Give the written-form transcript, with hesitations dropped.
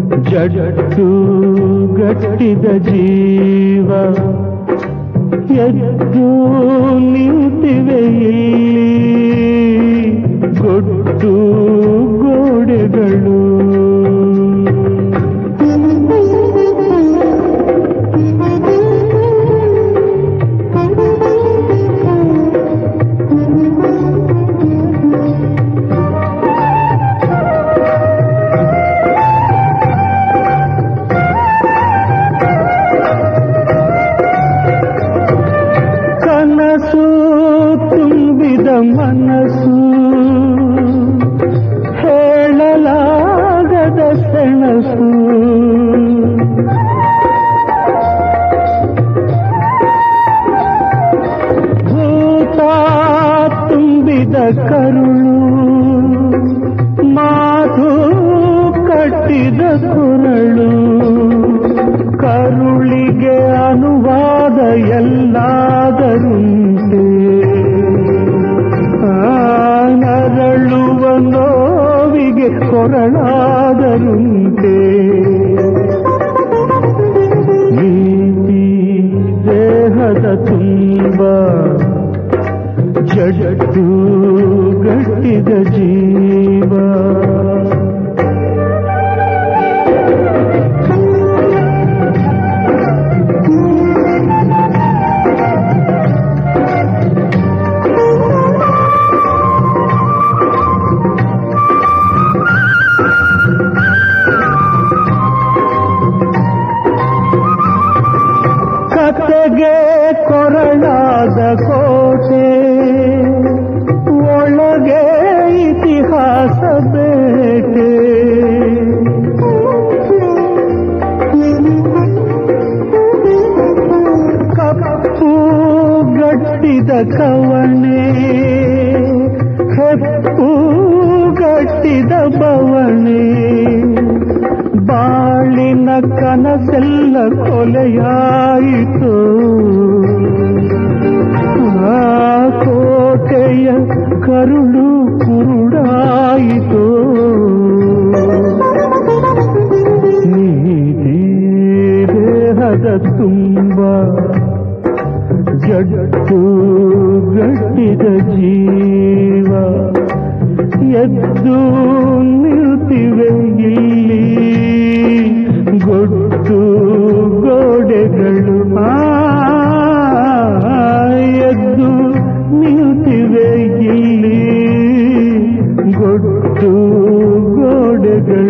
ಜಡ್ಡು ಗಟ್ಟಿದ ಜೀವ ಎದ್ದು ನಿಂತಿವೆ ಇಲ್ಲಿ ಗೊಡ್ಡು ಗೋಡೆಗಳು. ಕನಸು ತುಂಬಿದ ಮನಸ್ಸು ಹೇಳಲಾಗದ ಸೆಣಸು ಭೂತ ತುಂಬಿದ ಕರುಳು ಮಾತು ಕಟ್ಟಿದ ಕೊರಳು ಕರುಳಿಗೆ ಅನುವಾದ ಎಲ್ಲಾದರುಂಟೆ ನರಳುವ ನೋವಿಗೆ ಕೊರಳಾದರುಂಟೆ ನೀತಿ ದೇಹದ ತುಂಬ ಜಡ್ಡು ಗಟ್ಟಿದ ಜೀವ. ಕತೆಗೆ ಕೊರಳಾದ ಕೋಟೆ ಒಳಗೆ ಇತಿಹಾಸ ಬೇಟೆ ಕಪ್ಪು ಗಟ್ಟಿದ ಕವಣೆ ಹೆಪ್ಪು ಗಟ್ಟಿದ ಬವಣೆ ಬಾಳಿನ ಕನಸೆಲ್ಲ ಕೊಲೆಯಾಯಿತು ಆ ಕೋಟೆಯ ಕರುಳು ಕುರುಡಾಯಿತು. ನೀತಿ ದೇಹದ ತುಂಬ ಜಡ್ಡು ಗಟ್ಟಿದ ಜೀವ ಎದ್ದು ನಿಲ್ತಿವೆ ಇಲ್ಲಿ ಗೊಡ್ಡು ಗೋಡೆಗಳು. ಎದ್ದು ನಿಲ್ತಿವೆ ಇಲ್ಲಿ ಗೊಡ್ಡು ಗೋಡೆಗಳು.